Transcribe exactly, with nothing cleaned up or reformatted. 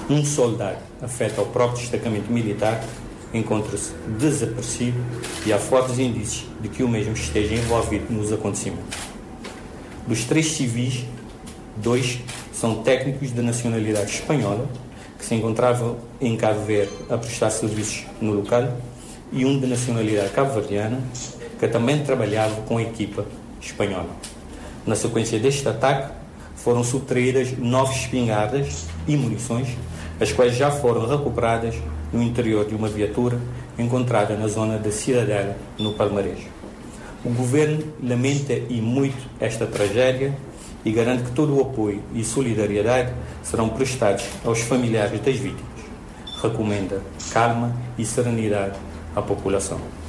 Um soldado afeta ao próprio destacamento militar encontra-se desaparecido e há fortes indícios de que o mesmo esteja envolvido nos acontecimentos. Dos três civis, dois são técnicos de nacionalidade espanhola que se encontravam em Cabo Verde a prestar serviços no local e um de nacionalidade cabo-verdiana que também trabalhava com a equipa espanhola. Na sequência deste ataque, foram subtraídas nove espingardas e munições, as quais já foram recuperadas no interior de uma viatura encontrada na zona da Cidadela, no Palmarejo. O Governo lamenta e muito esta tragédia e garante que todo o apoio e solidariedade serão prestados aos familiares das vítimas. Recomenda calma e serenidade à população.